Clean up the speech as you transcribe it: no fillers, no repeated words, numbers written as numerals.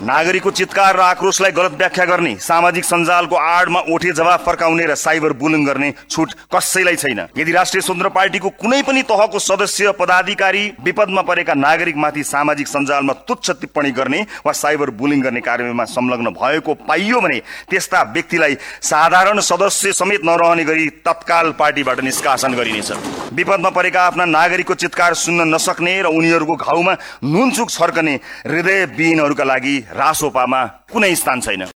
नागरिकको चित्कार र आक्रोशलाई गलत व्याख्या गर्ने, सामाजिक सञ्जालको आडमा ओठे जवाफ फर्काउने र साइबर बुलिङ गर्ने छुट कसैलाई छैन। यदि राष्ट्रिय स्वतन्त्र पार्टीको कुनै पनि तहको सदस्य पदाधिकारी विपदमा परेका नागरिकमाथि सामाजिक सञ्जालमा तुच्छ टिप्पणी गर्ने वा साइबर बुलिङ गर्ने कार्यमा संलग्न भएको पाइयो भने त्यस्ता व्यक्तिलाई साधारण सदस्य समेत नरहने गरी तत्काल पार्टीबाट निष्कासन गरिनेछ। विपदमा परेका आफ्ना नागरिकको चित्कार सुन्न नसक्ने र उनीहरूको घाउमा नुनचुक छर्कने हृदयविहीनहरूका लागि रासोपामा कुनै स्थान छैन।